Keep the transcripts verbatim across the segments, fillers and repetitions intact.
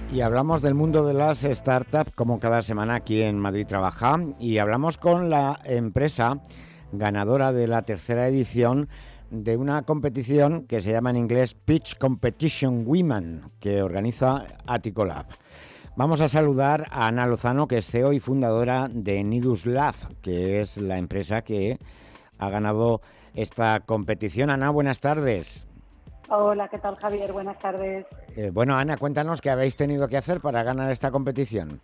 Y hablamos del mundo de las startups como cada semana aquí en Madrid Trabaja, y hablamos con la empresa ganadora de la tercera edición de una competición que se llama en inglés Pitch Competition Women, que organiza Aticolab. Vamos a saludar a Ana Lozano, que es C E O y fundadora de Nidus Lab, que es la empresa que ha ganado esta competición. Ana, buenas tardes. Hola, ¿qué tal, Javier? Buenas tardes. Eh, bueno, Ana, cuéntanos qué habéis tenido que hacer para ganar esta competición.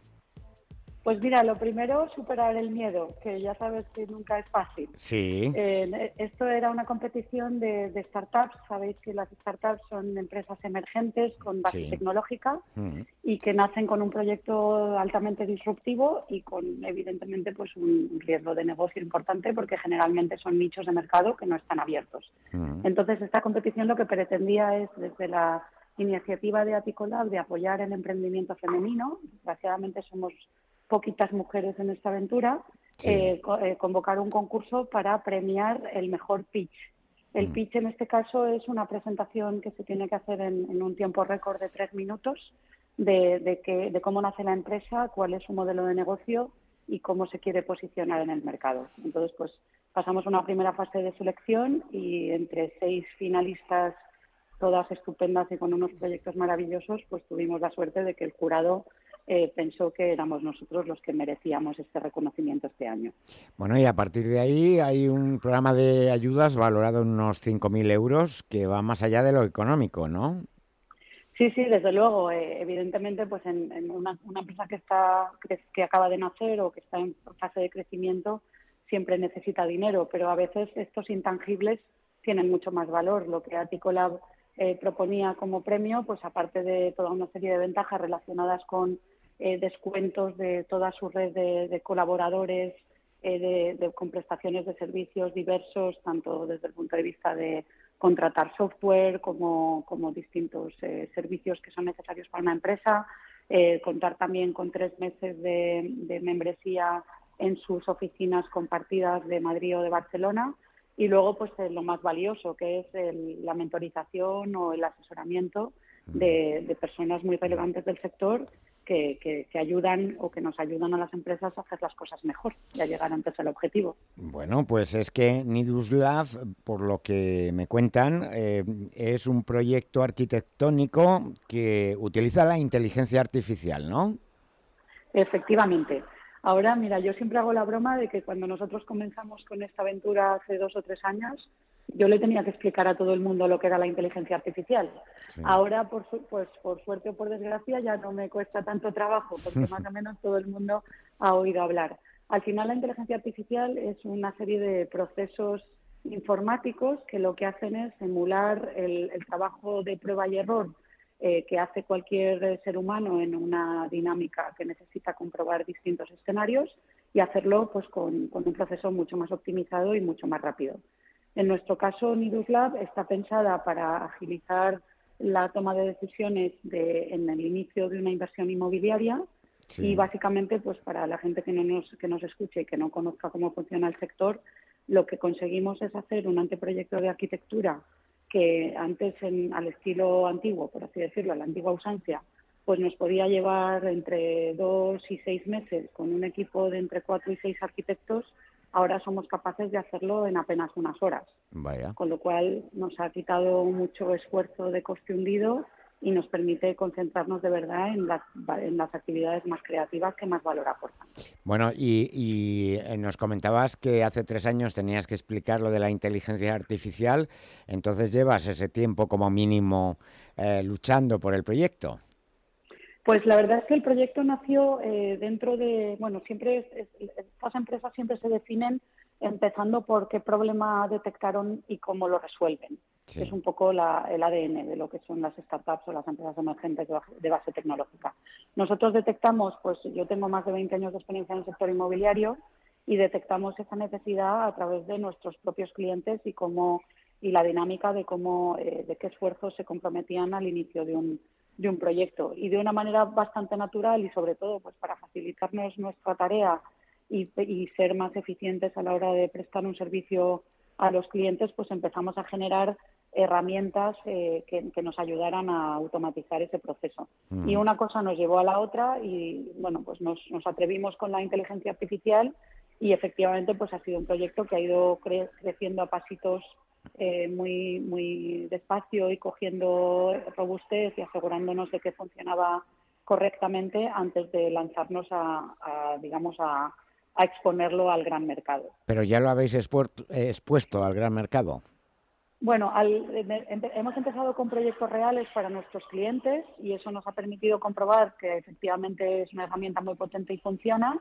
Pues mira, lo primero, superar el miedo, que ya sabes que nunca es fácil. Sí. Eh, esto era una competición de, de startups. Sabéis que las startups son empresas emergentes con base Sí. tecnológica Mm. y que nacen con un proyecto altamente disruptivo y con, evidentemente, pues un riesgo de negocio importante, porque generalmente son nichos de mercado que no están abiertos. Mm. Entonces, esta competición lo que pretendía es, desde la iniciativa de Aticolab, de apoyar el emprendimiento femenino. Desgraciadamente somos poquitas mujeres en esta aventura. Sí. eh, co- eh, convocar un concurso para premiar el mejor pitch. El Mm. pitch en este caso es una presentación que se tiene que hacer en, en un tiempo récord de tres minutos de, de, que, de cómo nace la empresa, cuál es su modelo de negocio y cómo se quiere posicionar en el mercado. Entonces, pues pasamos una primera fase de selección y entre seis finalistas, todas estupendas y con unos proyectos maravillosos, pues tuvimos la suerte de que el jurado eh, pensó que éramos nosotros los que merecíamos este reconocimiento este año. Bueno, y a partir de ahí hay un programa de ayudas valorado en unos cinco mil euros que va más allá de lo económico, ¿no? Sí, sí, desde luego. Eh, evidentemente, pues en, en una, una empresa que está que, que acaba de nacer o que está en fase de crecimiento siempre necesita dinero, pero a veces estos intangibles tienen mucho más valor. Lo que Aticolab eh, proponía como premio, pues aparte de toda una serie de ventajas relacionadas con eh, descuentos de toda su red de, de colaboradores, eh, de, de, con prestaciones de servicios diversos, tanto desde el punto de vista de contratar software como, como distintos eh, servicios que son necesarios para una empresa, eh, contar también con tres meses de, de membresía en sus oficinas compartidas de Madrid o de Barcelona, y luego pues eh, lo más valioso, que es el, la mentorización o el asesoramiento de, de personas muy relevantes del sector que, que, que ayudan o que nos ayudan a las empresas a hacer las cosas mejor y a llegar antes al objetivo. Bueno, pues es que Nidus Lab, por lo que me cuentan, eh, es un proyecto arquitectónico que utiliza la inteligencia artificial, ¿no? Efectivamente. Ahora, mira, yo siempre hago la broma de que cuando nosotros comenzamos con esta aventura hace dos o tres años, yo le tenía que explicar a todo el mundo lo que era la inteligencia artificial. Sí. Ahora, por, su, pues, por suerte o por desgracia, ya no me cuesta tanto trabajo, porque más o menos todo el mundo ha oído hablar. Al final, la inteligencia artificial es una serie de procesos informáticos que lo que hacen es emular el, el trabajo de prueba y error Eh, que hace cualquier ser humano en una dinámica que necesita comprobar distintos escenarios y hacerlo pues con, con un proceso mucho más optimizado y mucho más rápido. En nuestro caso, Nidus Lab está pensada para agilizar la toma de decisiones de, en el inicio de una inversión inmobiliaria. Sí. Y básicamente, pues para la gente que no nos, que nos escuche y que no conozca cómo funciona el sector, lo que conseguimos es hacer un anteproyecto de arquitectura que antes, en, al estilo antiguo, por así decirlo, a la antigua usancia, pues nos podía llevar entre dos y seis meses con un equipo de entre cuatro y seis arquitectos. Ahora somos capaces de hacerlo en apenas unas horas. Vaya. Con lo cual nos ha quitado mucho esfuerzo de coste hundido y nos permite concentrarnos de verdad en las, en las actividades más creativas que más valor aportan. Bueno, y, y eh, nos comentabas que hace tres años tenías que explicar lo de la inteligencia artificial, entonces llevas ese tiempo como mínimo eh, luchando por el proyecto. Pues la verdad es que el proyecto nació eh, dentro de, bueno, siempre es, es, estas empresas siempre se definen empezando por qué problema detectaron y cómo lo resuelven. Sí. Es un poco la, el A D N de lo que son las startups o las empresas emergentes de base, de base tecnológica. Nosotros detectamos, pues yo tengo más de veinte años de experiencia en el sector inmobiliario y detectamos esa necesidad a través de nuestros propios clientes y cómo y la dinámica de cómo eh, de qué esfuerzos se comprometían al inicio de un de un proyecto, y de una manera bastante natural y sobre todo pues para facilitarnos nuestra tarea y, y ser más eficientes a la hora de prestar un servicio a los clientes, pues empezamos a generar herramientas eh, que, que nos ayudaran a automatizar ese proceso. Mm. Y una cosa nos llevó a la otra y, bueno, pues nos, nos atrevimos con la inteligencia artificial y efectivamente pues ha sido un proyecto que ha ido cre- creciendo a pasitos eh, muy, muy despacio y cogiendo robustez y asegurándonos de que funcionaba correctamente antes de lanzarnos a, a digamos, a, a exponerlo al gran mercado. Pero ya lo habéis expuesto, expuesto al gran mercado. Bueno, al, em, hemos empezado con proyectos reales para nuestros clientes y eso nos ha permitido comprobar que efectivamente es una herramienta muy potente y funciona.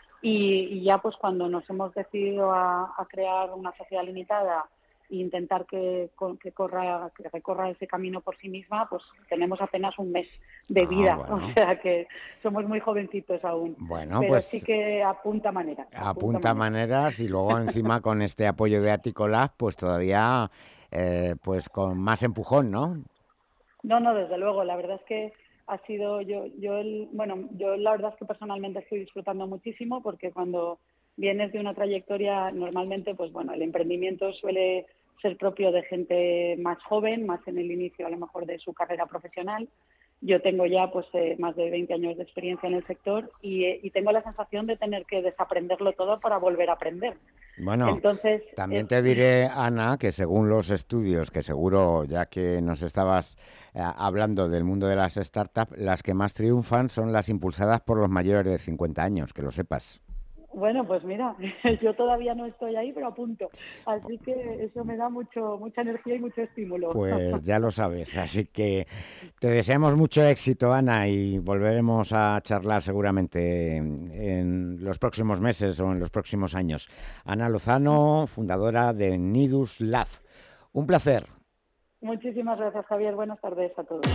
Y, y ya pues cuando nos hemos decidido a, a crear una sociedad limitada e intentar que, que, corra, que recorra ese camino por sí misma, pues tenemos apenas un mes de Ah, vida, bueno. o sea que somos muy jovencitos aún. Bueno, pero pues sí que apunta maneras. apunta, apunta maneras. maneras y luego encima con este apoyo de Aticolab, pues todavía eh, pues con más empujón, ¿no? No, no, desde luego. La verdad es que ha sido yo, yo el, bueno, yo la verdad es que personalmente estoy disfrutando muchísimo porque cuando vienes de una trayectoria, normalmente, pues bueno, el emprendimiento suele ser propio de gente más joven, más en el inicio a lo mejor de su carrera profesional. Yo tengo ya pues eh, más de veinte años de experiencia en el sector y, eh, y tengo la sensación de tener que desaprenderlo todo para volver a aprender. Bueno, Entonces, también es, te diré, Ana, que según los estudios, que seguro, ya que nos estabas eh, hablando del mundo de las startups, las que más triunfan son las impulsadas por los mayores de cincuenta años, que lo sepas. Bueno, pues mira, yo todavía no estoy ahí, pero apunto. Así que eso me da mucho, mucha energía y mucho estímulo. Pues ya lo sabes, así que te deseamos mucho éxito, Ana, y volveremos a charlar seguramente en, en los próximos meses o en los próximos años. Ana Lozano, fundadora de Nidus Lab. Un placer. Muchísimas gracias, Javier. Buenas tardes a todos.